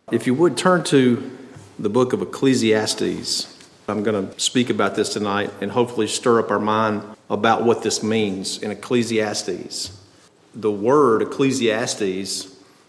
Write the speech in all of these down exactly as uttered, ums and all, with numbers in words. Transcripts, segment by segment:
If you would turn to the book of Ecclesiastes. I'm going to speak about this tonight and hopefully stir up our mind about what this means in Ecclesiastes. The word Ecclesiastes is,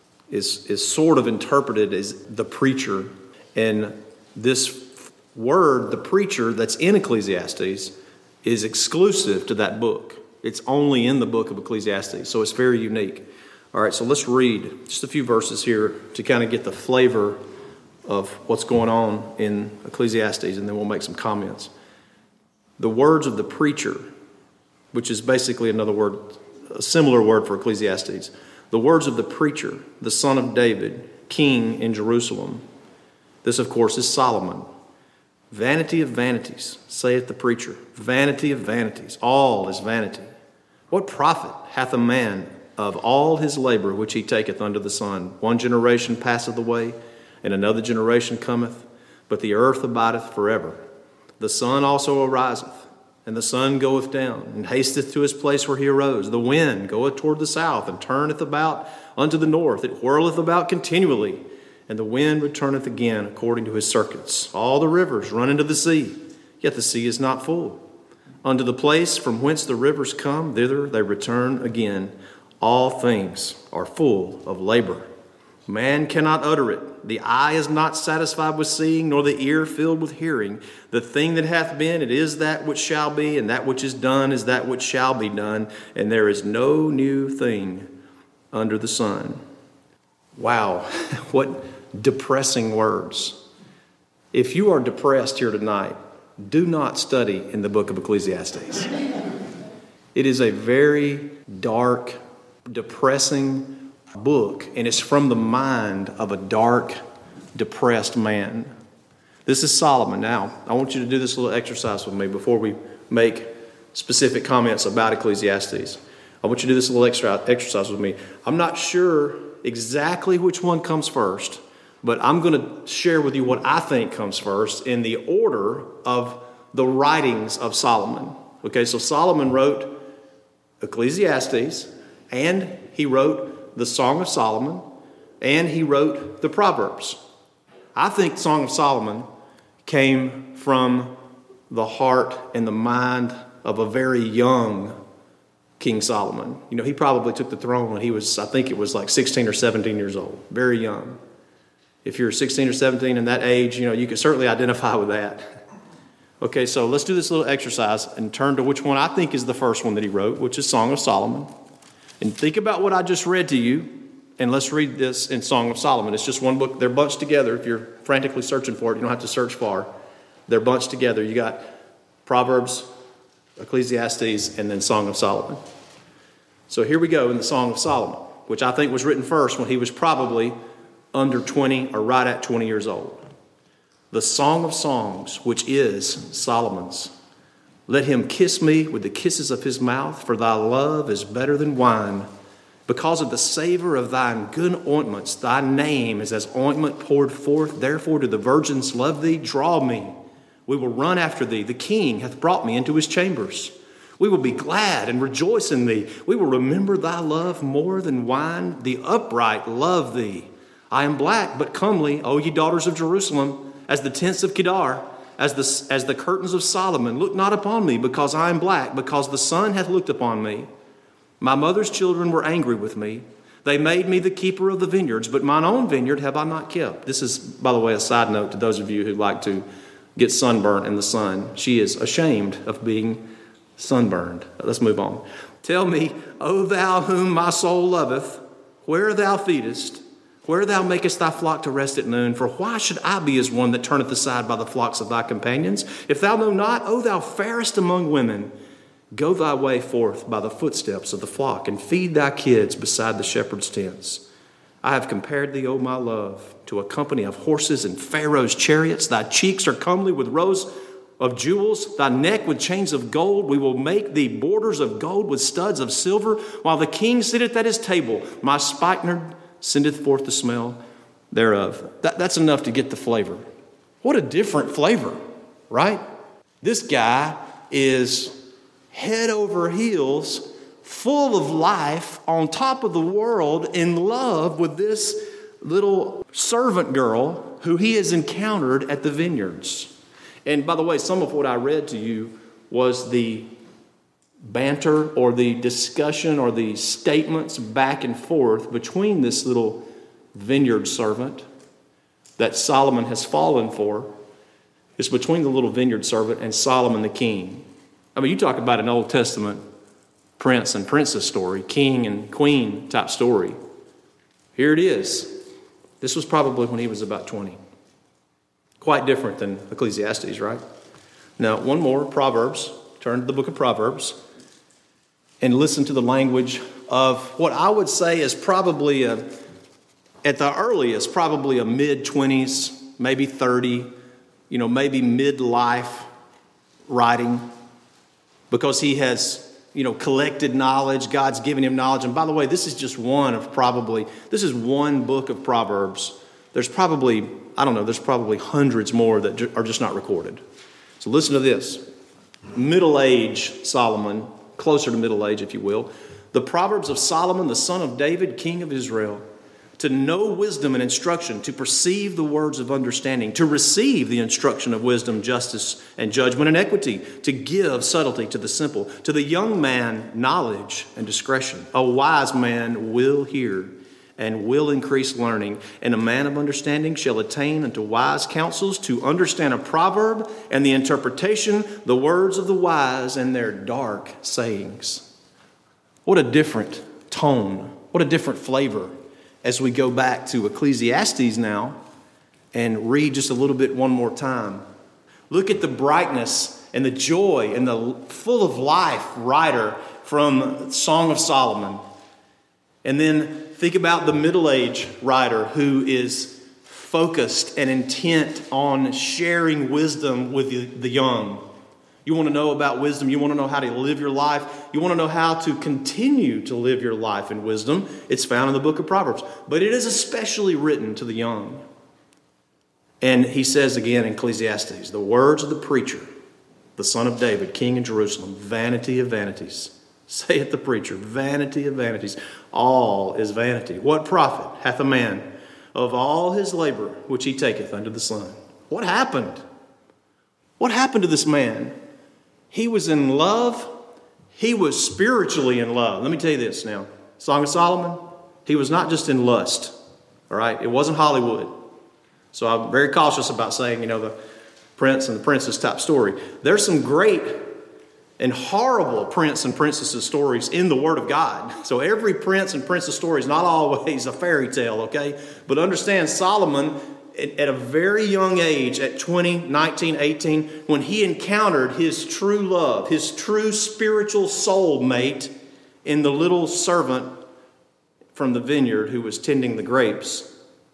is sort of interpreted as the preacher. And this word, the preacher, that's in Ecclesiastes is exclusive to that book. It's only in the book of Ecclesiastes, so it's very unique. All right, so let's read just a few verses here to kind of get the flavor of what's going on in Ecclesiastes, and then we'll make some comments. The words of the preacher, which is basically another word, a similar word for Ecclesiastes. The words of the preacher, the son of David, king in Jerusalem. This, of course, is Solomon. Vanity of vanities, saith the preacher. Vanity of vanities, all is vanity. What profit hath a man of all his labor which he taketh under the sun? One generation passeth away, and another generation cometh, but the earth abideth forever. The sun also ariseth, and the sun goeth down, and hasteth to his place where he arose. The wind goeth toward the south, and turneth about unto the north. It whirleth about continually, and the wind returneth again according to his circuits. All the rivers run into the sea, yet the sea is not full. Unto the place from whence the rivers come, thither they return again. All things are full of labor. Man cannot utter it. The eye is not satisfied with seeing, nor the ear filled with hearing. The thing that hath been, it is that which shall be, and that which is done is that which shall be done, and there is no new thing under the sun. Wow, what depressing words. If you are depressed here tonight, do not study in the book of Ecclesiastes. It is a very dark, depressing book, and it's from the mind of a dark, depressed man. This is Solomon. Now, I want you to do this little exercise with me before we make specific comments about Ecclesiastes. I want you to do this little extra exercise with me. I'm not sure exactly which one comes first, but I'm going to share with you what I think comes first in the order of the writings of Solomon. Okay, so Solomon wrote Ecclesiastes, and he wrote the Song of Solomon, and he wrote the Proverbs. I think Song of Solomon came from the heart and the mind of a very young King Solomon. You know, he probably took the throne when he was, I think it was like sixteen or seventeen years old. Very young. If you're sixteen or seventeen in that age, you know, you can certainly identify with that. Okay, so let's do this little exercise and turn to which one I think is the first one that he wrote, which is Song of Solomon. And think about what I just read to you, and let's read this in Song of Solomon. It's just one book. They're bunched together. If you're frantically searching for it, you don't have to search far. They're bunched together. You got Proverbs, Ecclesiastes, and then Song of Solomon. So here we go in the Song of Solomon, which I think was written first when he was probably under twenty or right at twenty years old. The Song of Songs, which is Solomon's. Let him kiss me with the kisses of his mouth, for thy love is better than wine. Because of the savor of thine good ointments, thy name is as ointment poured forth. Therefore do the virgins love thee. Draw me. We will run after thee. The king hath brought me into his chambers. We will be glad and rejoice in thee. We will remember thy love more than wine. The upright love thee. I am black, but comely, O ye daughters of Jerusalem, as the tents of Kedar. As the, as the curtains of Solomon. Look not upon me, because I am black, because the sun hath looked upon me. My mother's children were angry with me. They made me the keeper of the vineyards, but mine own vineyard have I not kept. This is, by the way, a side note to those of you who like to get sunburnt in the sun. She is ashamed of being sunburned. Let's move on. Tell me, O thou whom my soul loveth, where thou feedest, where thou makest thy flock to rest at noon, for why should I be as one that turneth aside by the flocks of thy companions? If thou know not, O thou fairest among women, go thy way forth by the footsteps of the flock, and feed thy kids beside the shepherd's tents. I have compared thee, O my love, to a company of horses and Pharaoh's chariots. Thy cheeks are comely with rows of jewels, thy neck with chains of gold. We will make thee borders of gold with studs of silver, while the king sitteth at his table. My spikenard sendeth forth the smell thereof. That, that's enough to get the flavor. What a different flavor, right? This guy is head over heels, full of life, on top of the world, in love with this little servant girl who he has encountered at the vineyards. And by the way, some of what I read to you was the banter or the discussion or the statements back and forth between this little vineyard servant that Solomon has fallen for. It's between the little vineyard servant and Solomon the king. I mean, you talk about an Old Testament prince and princess story, king and queen type story. Here it is. This was probably when he was about twenty. Quite different than Ecclesiastes, right? Now, one more, Proverbs. Turn to the book of Proverbs and listen to the language of what I would say is probably, a, at the earliest, probably a mid-twenties, maybe thirty, you know, maybe midlife writing, because he has, you know, collected knowledge. God's given him knowledge. And by the way, this is just one of probably, this is one book of Proverbs. There's probably, I don't know, there's probably hundreds more that ju- are just not recorded. So listen to this. Middle-age Solomon, closer to middle age, if you will. The Proverbs of Solomon, the son of David, king of Israel. To know wisdom and instruction, to perceive the words of understanding, to receive the instruction of wisdom, justice, and judgment and equity, to give subtlety to the simple, to the young man knowledge and discretion. A wise man will hear and will increase learning, and a man of understanding shall attain unto wise counsels, to understand a proverb and the interpretation, the words of the wise and their dark sayings. What a different tone, what a different flavor. As we go back to Ecclesiastes now and read just a little bit one more time. Look at the brightness and the joy and the full of life writer from Song of Solomon. And then think about the middle-aged writer who is focused and intent on sharing wisdom with the, the young. You want to know about wisdom. You want to know how to live your life. You want to know how to continue to live your life in wisdom. It's found in the book of Proverbs. But it is especially written to the young. And he says again in Ecclesiastes, the words of the preacher, the son of David, king in Jerusalem, vanity of vanities. Saith the preacher, vanity of vanities. All is vanity. What profit hath a man of all his labor which he taketh under the sun? What happened? What happened to this man? He was in love. He was spiritually in love. Let me tell you this now. Song of Solomon, he was not just in lust. All right? It wasn't Hollywood. So I'm very cautious about saying, you know, the prince and the princess type story. There's some great and horrible prince and princesses stories in the Word of God. So every prince and princess story is not always a fairy tale, okay? But understand, Solomon, at a very young age, at twenty, nineteen, eighteen, when he encountered his true love, his true spiritual soul mate in the little servant from the vineyard who was tending the grapes,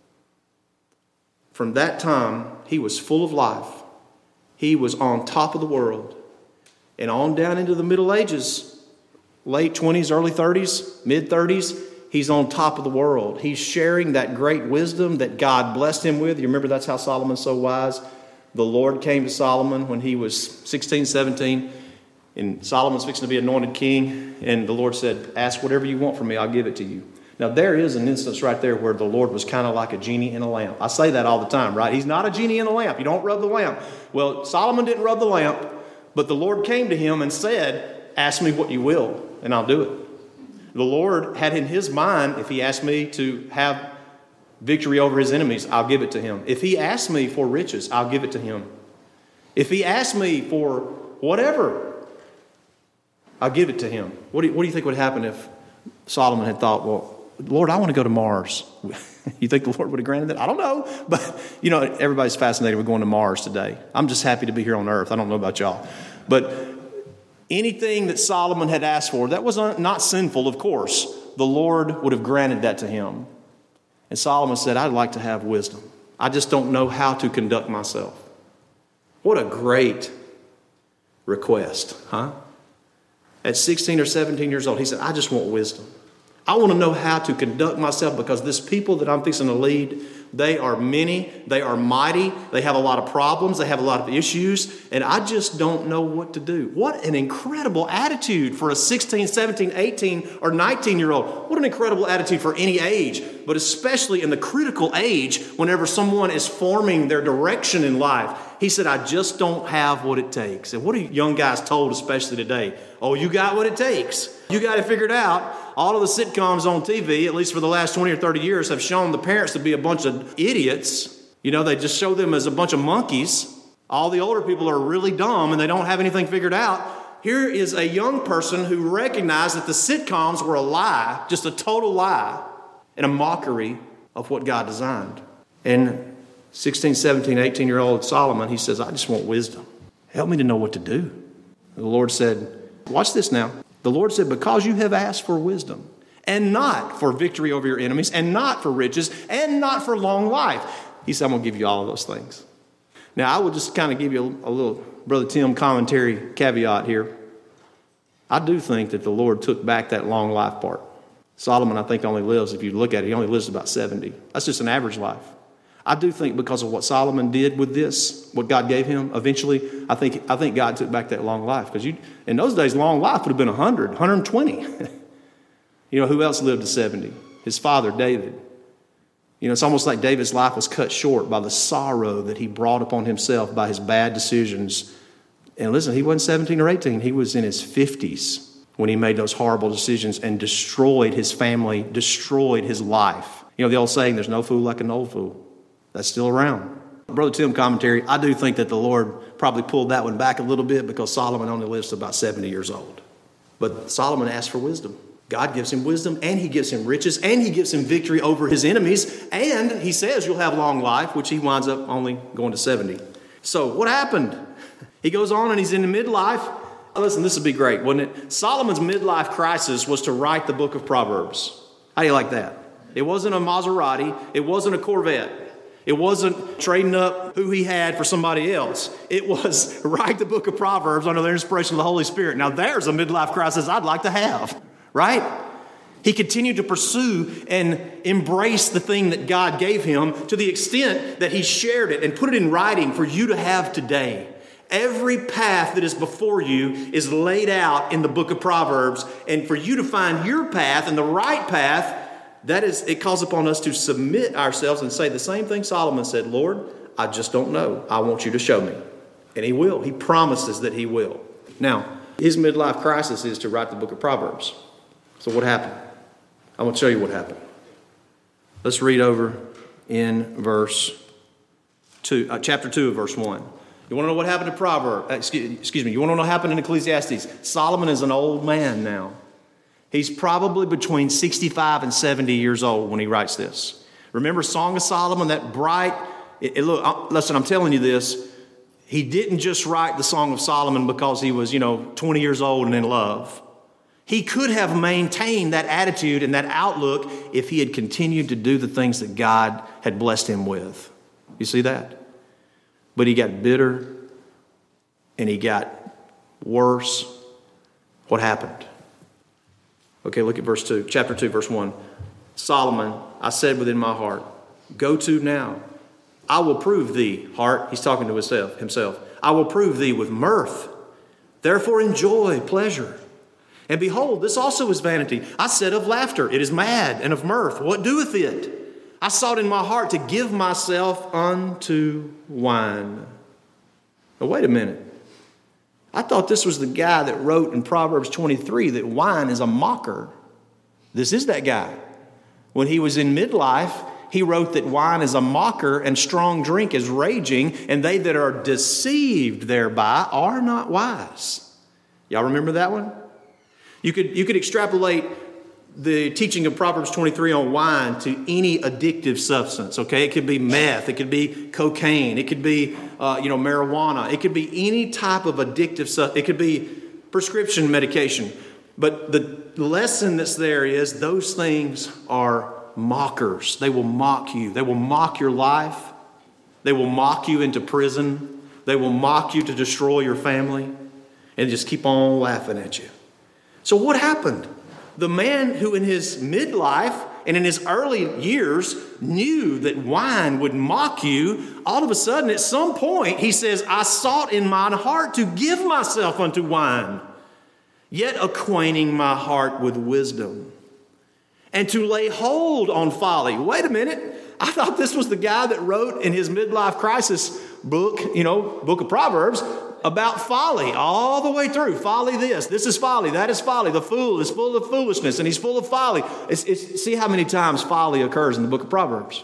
from that time, he was full of life. He was on top of the world. And on down into the Middle Ages, late twenties, early thirties, mid-thirties, he's on top of the world. He's sharing that great wisdom that God blessed him with. You remember that's how Solomon's so wise. The Lord came to Solomon when he was sixteen, seventeen. And Solomon's fixing to be anointed king. And the Lord said, ask whatever you want from me, I'll give it to you. Now there is an instance right there where the Lord was kind of like a genie in a lamp. I say that all the time, right? He's not a genie in a lamp. You don't rub the lamp. Well, Solomon didn't rub the lamp. But the Lord came to him and said, ask me what you will, and I'll do it. The Lord had in his mind, if he asked me to have victory over his enemies, I'll give it to him. If he asked me for riches, I'll give it to him. If he asked me for whatever, I'll give it to him. What do you, what do you think would happen if Solomon had thought, well, Lord, I want to go to Mars? You think the Lord would have granted that? I don't know. But, you know, everybody's fascinated with going to Mars today. I'm just happy to be here on earth. I don't know about y'all. But anything that Solomon had asked for, that was not sinful, of course. The Lord would have granted that to him. And Solomon said, I'd like to have wisdom. I just don't know how to conduct myself. What a great request, huh? At sixteen or seventeen years old, he said, I just want wisdom. I want to know how to conduct myself because this people that I'm fixing to lead, they are many, they are mighty, they have a lot of problems, they have a lot of issues, and I just don't know what to do. What an incredible attitude for a sixteen, seventeen, eighteen, or nineteen-year-old. What an incredible attitude for any age. but especially in the critical age whenever someone is forming their direction in life. He said, I just don't have what it takes. And what are young guys told, especially today? Oh, you got what it takes. You got it figured out. All of the sitcoms on T V, at least for the last twenty or thirty years, have shown the parents to be a bunch of idiots. You know, they just show them as a bunch of monkeys. All the older people are really dumb and they don't have anything figured out. Here is a young person who recognized that the sitcoms were a lie, just a total lie, and a mockery of what God designed. And sixteen, seventeen, eighteen-year-old Solomon, he says, I just want wisdom. Help me to know what to do. And the Lord said, watch this now. The Lord said, because you have asked for wisdom, and not for victory over your enemies, and not for riches, and not for long life. He said, I'm going to give you all of those things. Now, I will just kind of give you a, a little Brother Tim commentary caveat here. I do think that the Lord took back that long life part. Solomon, I think, only lives, if you look at it, he only lives about seventy. That's just an average life. I do think because of what Solomon did with this, what God gave him, eventually, I think I think God took back that long life. Because you, in those days, long life would have been one hundred, one hundred twenty. You know, who else lived to seventy? His father, David. You know, it's almost like David's life was cut short by the sorrow that he brought upon himself by his bad decisions. And listen, he wasn't seventeen or eighteen. He was in his fifties when he made those horrible decisions and destroyed his family, destroyed his life. You know, the old saying, there's no fool like an old fool. That's still around. Brother Tim commentary, I do think that the Lord probably pulled that one back a little bit because Solomon only lives to about seventy years old. But Solomon asked for wisdom. God gives him wisdom, and he gives him riches, and he gives him victory over his enemies, and he says you'll have long life, which he winds up only going to seventy. So what happened? He goes on and he's in the midlife. Listen, this would be great, wouldn't it? Solomon's midlife crisis was to write the book of Proverbs. How do you like that? It wasn't a Maserati. It wasn't a Corvette. It wasn't trading up who he had for somebody else. It was write the book of Proverbs under the inspiration of the Holy Spirit. Now there's a midlife crisis I'd like to have, right? He continued to pursue and embrace the thing that God gave him to the extent that he shared it and put it in writing for you to have today. Every path that is before you is laid out in the book of Proverbs, and for you to find your path and the right path, that is, it calls upon us to submit ourselves and say the same thing Solomon said, Lord, I just don't know. I want you to show me. And he will. He promises that he will. Now, his midlife crisis is to write the book of Proverbs. So what happened? I'm going to show you what happened. Let's read over in verse two, uh, chapter two of verse one. You want to know what happened to Proverbs? Uh, excuse, excuse me. You want to know what happened in Ecclesiastes? Solomon is an old man now. He's probably between sixty-five and seventy years old when he writes this. Remember Song of Solomon, that bright... It, it, look, uh, listen, I'm telling you this. He didn't just write the Song of Solomon because he was, you know, twenty years old and in love. He could have maintained that attitude and that outlook if he had continued to do the things that God had blessed him with. You see that? But he got bitter and he got worse. What happened? Okay, look at verse two, chapter two, verse one. Solomon, I said within my heart, go to now. I will prove thee, heart. He's talking to himself, himself. I will prove thee with mirth. Therefore enjoy pleasure. And behold, this also is vanity. I said of laughter, it is mad, and of mirth, what doeth it? I sought in my heart to give myself unto wine. Now, wait a minute. I thought this was the guy that wrote in Proverbs twenty-three that wine is a mocker. This is that guy. When he was in midlife, he wrote that wine is a mocker and strong drink is raging, and they that are deceived thereby are not wise. Y'all remember that one? You could, you could extrapolate the teaching of Proverbs twenty-three on wine to any addictive substance, okay? It could be meth, it could be cocaine, it could be, uh, you know, marijuana. It could be any type of addictive substance. It could be prescription medication. But the lesson that's there is those things are mockers. They will mock you. They will mock your life. They will mock you into prison. They will mock you to destroy your family and just keep on laughing at you. So what happened? The man who in his midlife and in his early years knew that wine would mock you, all of a sudden at some point he says, I sought in mine heart to give myself unto wine, yet acquainting my heart with wisdom. and to lay hold on folly. Wait a minute. I thought this was the guy that wrote in his midlife crisis book, you know, book of Proverbs, about folly all the way through. Folly this, this is folly, that is folly. The fool is full of foolishness and he's full of folly. It's, it's, see how many times folly occurs in the book of Proverbs.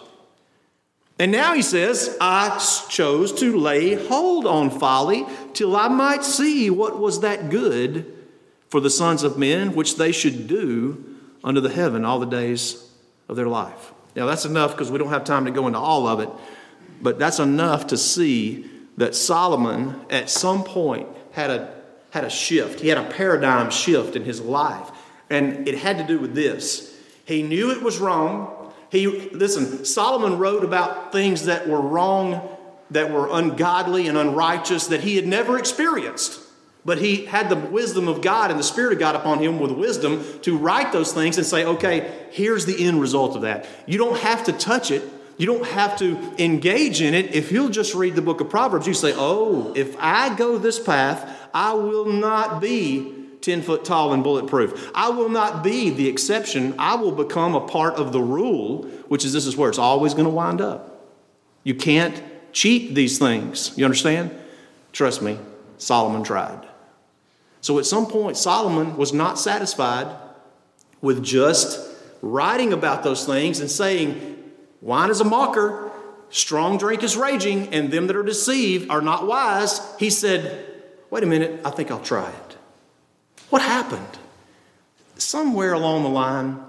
And now he says, I chose to lay hold on folly till I might see what was that good for the sons of men, which they should do under the heaven all the days of their life. Now that's enough because we don't have time to go into all of it, but that's enough to see that Solomon at some point had a had a shift. He had a paradigm shift in his life. And it had to do with this. He knew it was wrong. He listen, Solomon wrote about things that were wrong, that were ungodly and unrighteous that he had never experienced. But he had the wisdom of God and the Spirit of God upon him with wisdom to write those things and say, okay, here's the end result of that. You don't have to touch it. You don't have to engage in it. If you'll just read the book of Proverbs, you say, oh, if I go this path, I will not be ten foot tall and bulletproof. I will not be the exception. I will become a part of the rule, which is this is where it's always going to wind up. You can't cheat these things. You understand? Trust me, Solomon tried. So at some point, Solomon was not satisfied with just writing about those things and saying, wine is a mocker, strong drink is raging, and them that are deceived are not wise. He said, wait a minute, I think I'll try it. What happened? Somewhere along the line,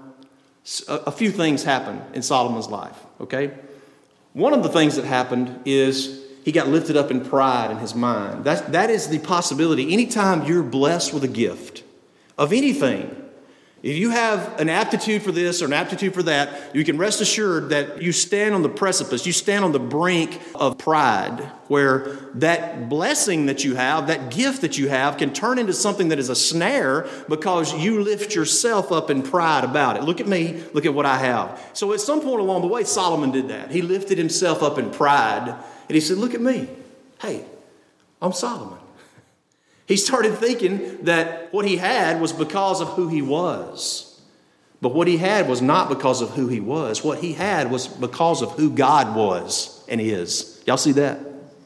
a few things happened in Solomon's life, okay? One of the things that happened is he got lifted up in pride in his mind. That, that is the possibility. Anytime you're blessed with a gift of anything, if you have an aptitude for this or an aptitude for that, you can rest assured that you stand on the precipice, you stand on the brink of pride, where that blessing that you have, that gift that you have, can turn into something that is a snare because you lift yourself up in pride about it. Look at me, look at what I have. So at some point along the way, Solomon did that. He lifted himself up in pride, and he said, look at me. Hey, I'm Solomon. He started thinking that what he had was because of who he was. But what he had was not because of who he was. What he had was because of who God was and is. Y'all see that?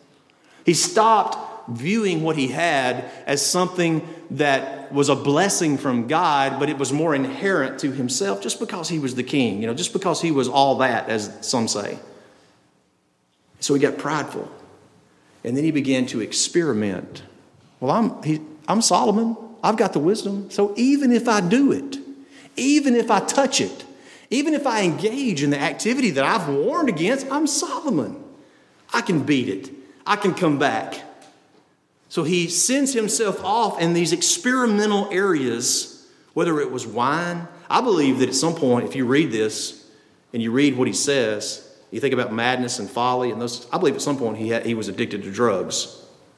He stopped viewing what he had as something that was a blessing from God, but it was more inherent to himself just because he was the king, you know, just because he was all that, as some say. So he got prideful. And then he began to experiment. Well, I'm he, I'm Solomon. I've got the wisdom. So even if I do it, even if I touch it, even if I engage in the activity that I've warned against, I'm Solomon. I can beat it. I can come back. So he sends himself off in these experimental areas, whether it was wine. I believe that at some point, if you read this and you read what he says, you think about madness and folly and those. I believe at some point he had, he was addicted to drugs.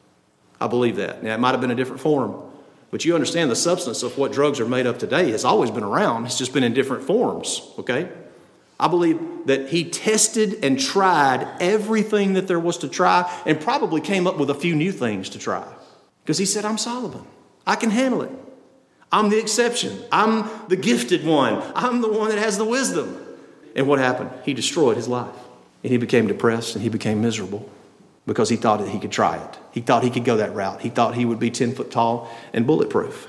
I believe that. Now, it might have been a different form, but you understand the substance of what drugs are made of today has always been around. It's just been in different forms, okay? I believe that he tested and tried everything that there was to try and probably came up with a few new things to try. Because he said, I'm Solomon. I can handle it. I'm the exception. I'm the gifted one. I'm the one that has the wisdom. And what happened? He destroyed his life. And he became depressed and he became miserable. Because he thought that he could try it. He thought he could go that route. He thought he would be ten foot tall and bulletproof.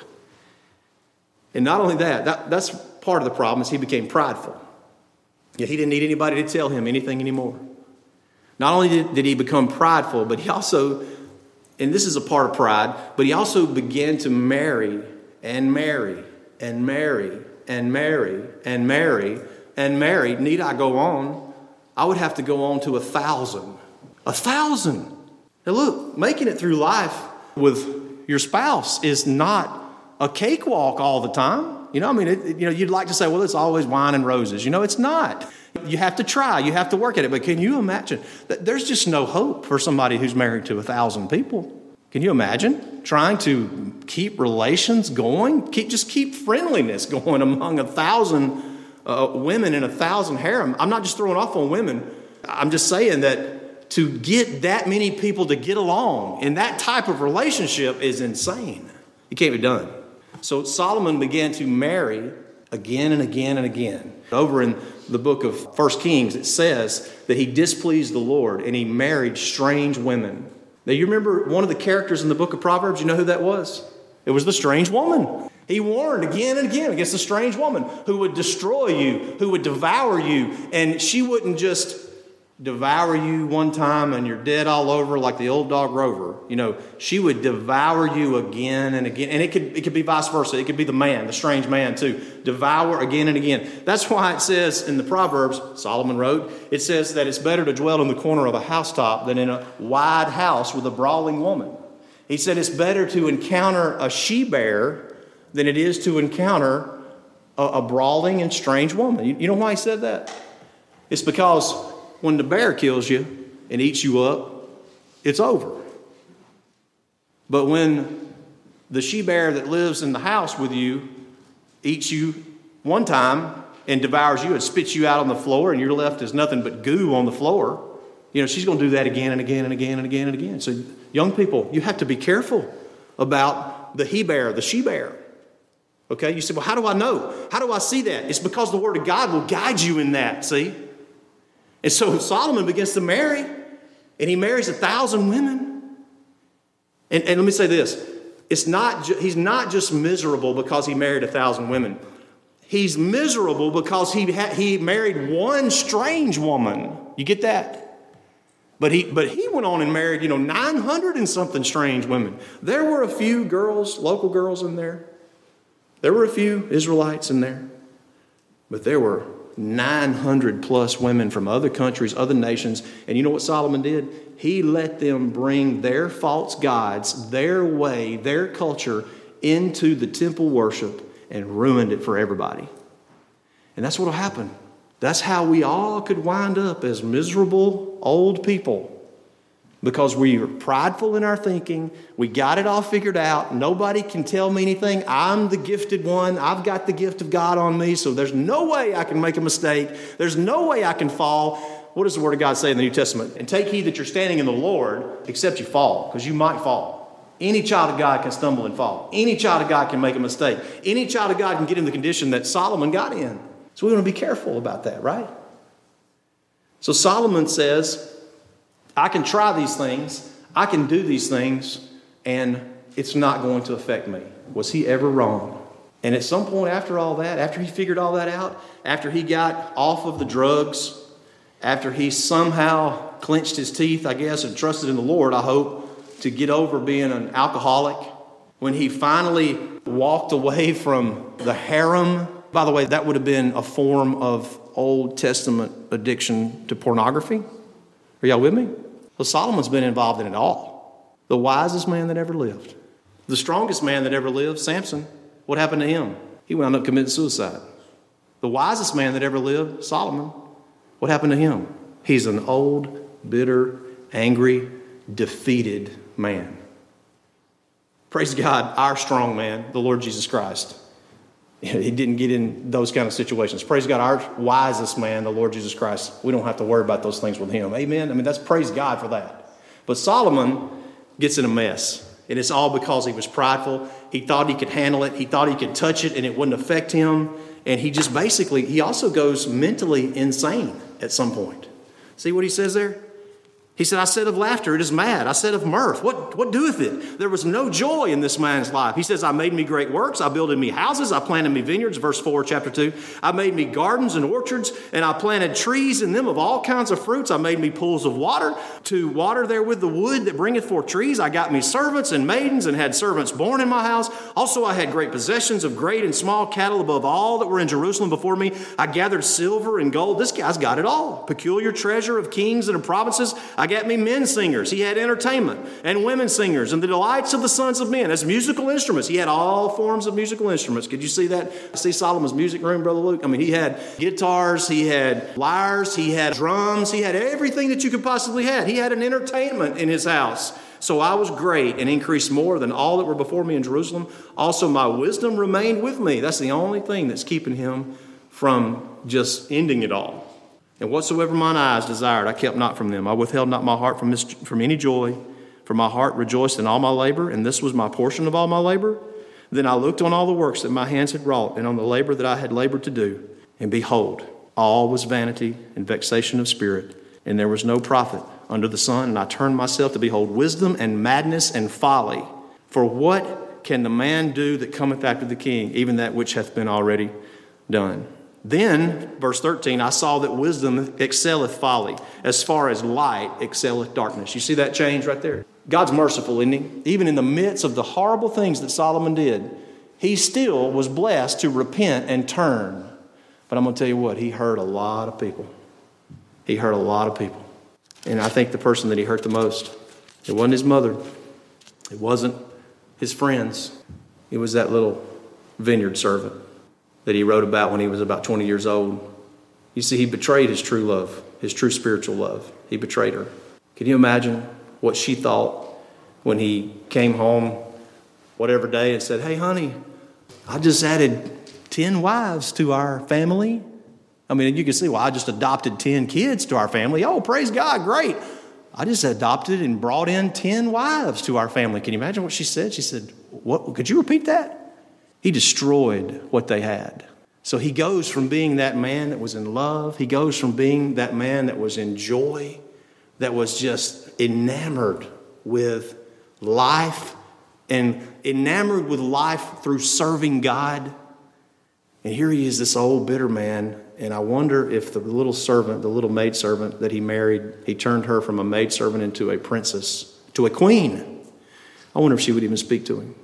And not only that, that that's part of the problem is he became prideful. Yet he didn't need anybody to tell him anything anymore. Not only did, did he become prideful, but he also, and this is a part of pride, but he also began to marry and marry and marry and marry and marry and marry. Need I go on? I would have to go on to a thousand. A thousand. Now look, making it through life with your spouse is not a cakewalk all the time. You know, I mean, it, you know, you'd like to say, well, it's always wine and roses. You know, it's not. You have to try. You have to work at it. But can you imagine? There's just no hope for somebody who's married to a thousand people. Can you imagine trying to keep relations going? Keep just keep friendliness going among a thousand uh, women in a thousand harem. I'm not just throwing off on women. I'm just saying that to get that many people to get along in that type of relationship is insane. It can't be done. So Solomon began to marry again and again and again. Over in the book of First Kings, it says that he displeased the Lord and he married strange women. Now, you remember one of the characters in the book of Proverbs? You know who that was? It was the strange woman. He warned again and again against the strange woman who would destroy you, who would devour you. And she wouldn't just devour you one time and you're dead all over like the old dog Rover. You know, she would devour you again and again. And it could it could be vice versa. It could be the man, the strange man too. Devour again and again. That's why it says in the Proverbs, Solomon wrote, it says that it's better to dwell in the corner of a housetop than in a wide house with a brawling woman. He said it's better to encounter a she-bear than it is to encounter a, a brawling and strange woman. You, you know why he said that? It's because when the bear kills you and eats you up, it's over. But when the she-bear that lives in the house with you eats you one time and devours you and spits you out on the floor and you're left as nothing but goo on the floor, you know, she's going to do that again and again and again and again and again. So young people, you have to be careful about the he-bear, the she-bear. Okay? You say, well, how do I know? How do I see that? It's because the Word of God will guide you in that, see? And so Solomon begins to marry, and he marries a thousand women. And, and let me say this. It's not ju- he's not just miserable because he married a thousand women. He's miserable because he ha- he married one strange woman. You get that? But he but he went on and married, you know, nine hundred and something strange women. There were a few girls, local girls in there. There were a few Israelites in there. But there were nine hundred plus women from other countries, other nations. And you know what Solomon did? He let them bring their false gods, their way, their culture into the temple worship and ruined it for everybody. And that's what will happen. That's how we all could wind up as miserable old people. Because we are prideful in our thinking. We got it all figured out. Nobody can tell me anything. I'm the gifted one. I've got the gift of God on me. So there's no way I can make a mistake. There's no way I can fall. What does the Word of God say in the New Testament? And take heed that you're standing in the Lord, except you fall, because you might fall. Any child of God can stumble and fall. Any child of God can make a mistake. Any child of God can get in the condition that Solomon got in. So we want to be careful about that, right? So Solomon says, I can try these things, I can do these things, and it's not going to affect me. Was he ever wrong? And at some point after all that, after he figured all that out, after he got off of the drugs, after he somehow clenched his teeth, I guess, and trusted in the Lord, I hope, to get over being an alcoholic, when he finally walked away from the harem. By the way, that would have been a form of Old Testament addiction to pornography. Are y'all with me? Well, Solomon's been involved in it all. The wisest man that ever lived. The strongest man that ever lived, Samson. What happened to him? He wound up committing suicide. The wisest man that ever lived, Solomon. What happened to him? He's an old, bitter, angry, defeated man. Praise God, our strong man, the Lord Jesus Christ. He didn't get in those kind of situations. Praise God, our wisest man, the Lord Jesus Christ. We don't have to worry about those things with him. Amen? I mean, that's praise God for that. But Solomon gets in a mess. And it's all because he was prideful. He thought he could handle it. He thought he could touch it and it wouldn't affect him. And he just basically, he also goes mentally insane at some point. See what he says there? He said, I said of laughter, it is mad. I said of mirth, what, what doeth it? There was no joy in this man's life. He says, I made me great works. I builded me houses. I planted me vineyards. Verse four, chapter two. I made me gardens and orchards, and I planted trees in them of all kinds of fruits. I made me pools of water to water therewith the wood that bringeth forth trees. I got me servants and maidens and had servants born in my house. Also, I had great possessions of great and small cattle above all that were in Jerusalem before me. I gathered silver and gold. This guy's got it all. Peculiar treasure of kings and of provinces. I got me men singers. He had entertainment and women singers and the delights of the sons of men as musical instruments. He had all forms of musical instruments. Could you see that? See Solomon's music room, Brother Luke? I mean, he had guitars, he had lyres, he had drums, he had everything that you could possibly have. He had an entertainment in his house. So I was great and increased more than all that were before me in Jerusalem. Also, my wisdom remained with me. That's the only thing that's keeping him from just ending it all. And whatsoever mine eyes desired, I kept not from them. I withheld not my heart from, mis- from any joy, for my heart rejoiced in all my labor, and this was my portion of all my labor, Then I looked on all the works that my hands had wrought, and on the labor that I had labored to do, and behold, all was vanity and vexation of spirit, and there was no profit under the sun. And I turned myself to behold wisdom and madness and folly. For what can the man do that cometh after the king, even that which hath been already done? Then, verse thirteen, I saw that wisdom excelleth folly, as far as light excelleth darkness. You see that change right there? God's merciful, isn't he? Even in the midst of the horrible things that Solomon did, he still was blessed to repent and turn. But I'm going to tell you what, he hurt a lot of people. He hurt a lot of people. And I think the person that he hurt the most, it wasn't his mother. It wasn't his friends. It was that little vineyard servant that he wrote about when he was about twenty years old. You see, he betrayed his true love, his true spiritual love. He betrayed her. Can you imagine what she thought when he came home whatever day and said, hey, honey, I just added ten wives to our family. I mean, you can see, well, I just adopted ten kids to our family. Oh, praise God, great. I just adopted and brought in ten wives to our family. Can you imagine what she said? She said, what? Could you repeat that? He destroyed what they had. So he goes from being that man that was in love. He goes from being that man that was in joy, that was just enamored with life and enamored with life through serving God. And here he is, this old bitter man. And I wonder if the little servant, the little maidservant that he married, he turned her from a maidservant into a princess, to a queen. I wonder if she would even speak to him.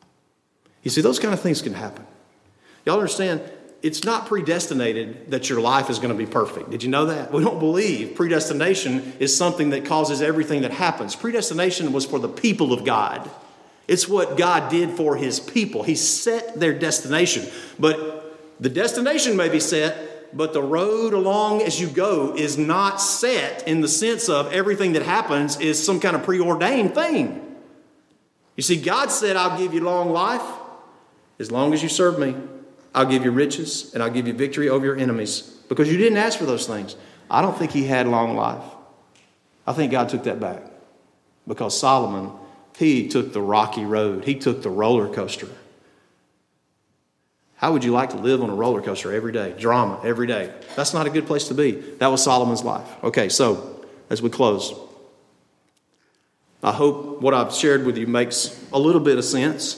You see, those kind of things can happen. Y'all understand, it's not predestinated that your life is going to be perfect. Did you know that? We don't believe predestination is something that causes everything that happens. Predestination was for the people of God. It's what God did for his people. He set their destination. But the destination may be set, but the road along as you go is not set in the sense of everything that happens is some kind of preordained thing. You see, God said, I'll give you long life as long as you serve me. I'll give you riches and I'll give you victory over your enemies, because you didn't ask for those things. I don't think he had long life. I think God took that back, because Solomon, he took the rocky road. He took the roller coaster. How would you like to live on a roller coaster every day? Drama every day. That's not a good place to be. That was Solomon's life. Okay, so as we close, I hope what I've shared with you makes a little bit of sense.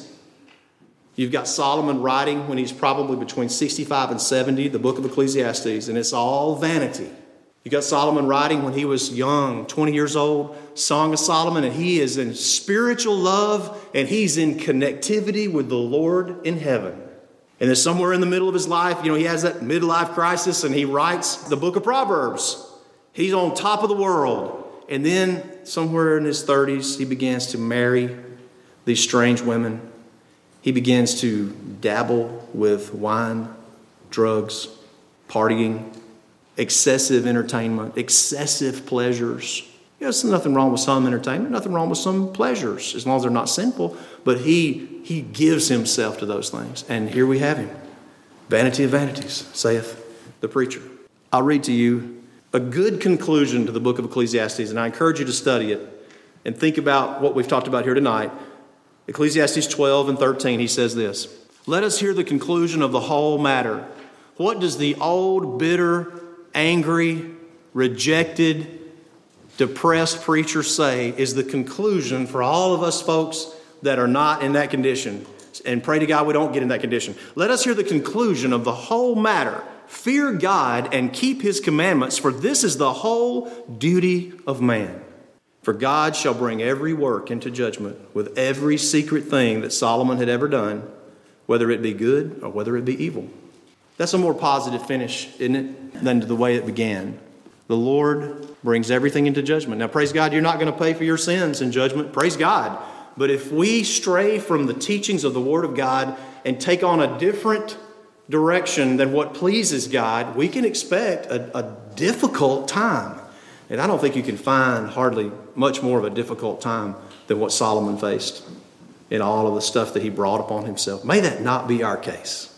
You've got Solomon writing when he's probably between sixty-five and seventy, the book of Ecclesiastes, and it's all vanity. You got Solomon writing when he was young, twenty years old, Song of Solomon, and he is in spiritual love and he's in connectivity with the Lord in heaven. And then somewhere in the middle of his life, you know, he has that midlife crisis and he writes the book of Proverbs. He's on top of the world. And then somewhere in his thirties, he begins to marry these strange women. He begins to dabble with wine, drugs, partying, excessive entertainment, excessive pleasures. You know, there's nothing wrong with some entertainment, nothing wrong with some pleasures, as long as they're not sinful. But he, he gives himself to those things. And here we have him. Vanity of vanities, saith the preacher. I'll read to you a good conclusion to the book of Ecclesiastes, and I encourage you to study it and think about what we've talked about here tonight. Ecclesiastes twelve and thirteen, he says this: let us hear the conclusion of the whole matter. What does the old, bitter, angry, rejected, depressed preacher say is the conclusion for all of us folks that are not in that condition? And pray to God we don't get in that condition. Let us hear the conclusion of the whole matter. Fear God and keep his commandments, for this is the whole duty of man. For God shall bring every work into judgment with every secret thing that Solomon had ever done, whether it be good or whether it be evil. That's a more positive finish, isn't it, than the way it began. The Lord brings everything into judgment. Now, praise God, you're not going to pay for your sins in judgment. Praise God. But if we stray from the teachings of the Word of God and take on a different direction than what pleases God, we can expect a, a difficult time. And I don't think you can find hardly much more of a difficult time than what Solomon faced in all of the stuff that he brought upon himself. May that not be our case.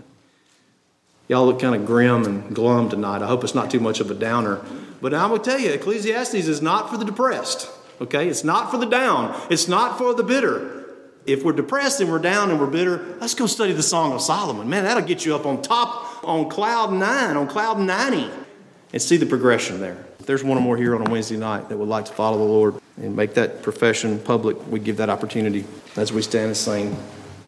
Y'all look kind of grim and glum tonight. I hope it's not too much of a downer. But I'm going to tell you, Ecclesiastes is not for the depressed. Okay? It's not for the down. It's not for the bitter. If we're depressed and we're down and we're bitter, let's go study the Song of Solomon. Man, that'll get you up on top, on cloud nine, on cloud ninety, and see the progression there. If there's one or more here on a Wednesday night that would like to follow the Lord and make that profession public, we give that opportunity as we stand and sing.